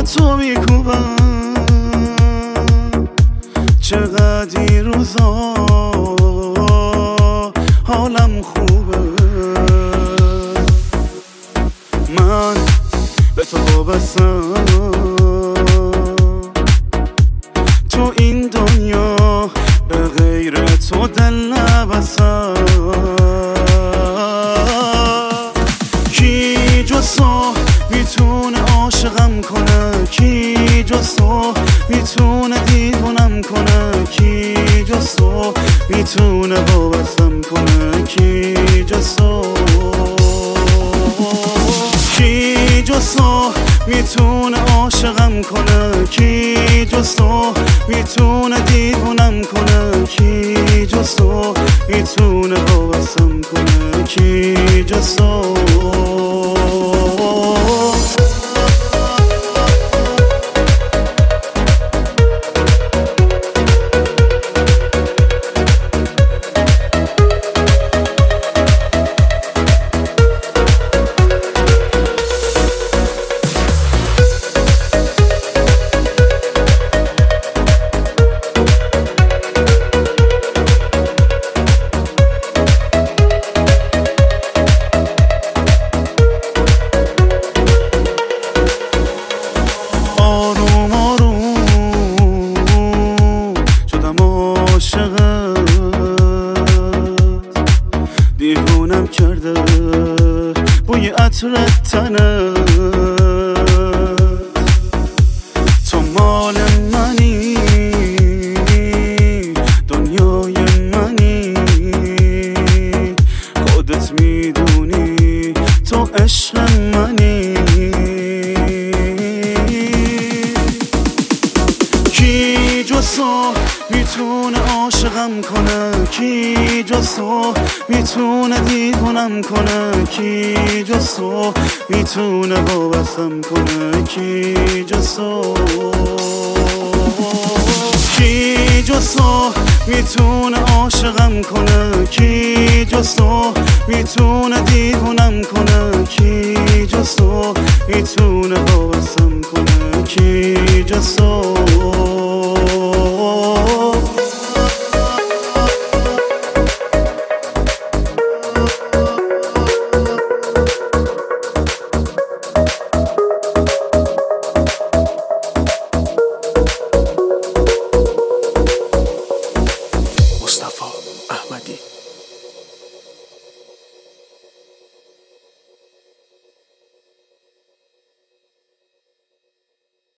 تو میکوبم چقدر این روزا حالم خوبه. من به تو وابستم، تو این دنیا به غیر تو دل نبستم. کی جز تو میتونه عاشقم کنه، کی جز تو میتونه دیوونم کنه، کی جز تو میتونه وابستم کنه، کی جز تو، کی جز تو میتونه عاشقم کنه، کی جز تو میتونه دیوونم کنه، کی جز تو میتونه وابستم کنه، کی جز تو. دیوونم کرده بوی عطرت تنه، تو مال منی دنیای منی، خودت میدونی تو عشق منی. کی جز تو میتونه عاشقم کنه، کی جز تو میتونه دیوونم کنه، کی جز تو میتونه وابستم کنه، کی جز تو، کی جز تو میتونه عاشقم کنه، کی جز تو میتونه دیوونم کنه، کی جز تو میتونه وابستم کنه، کی جز تو.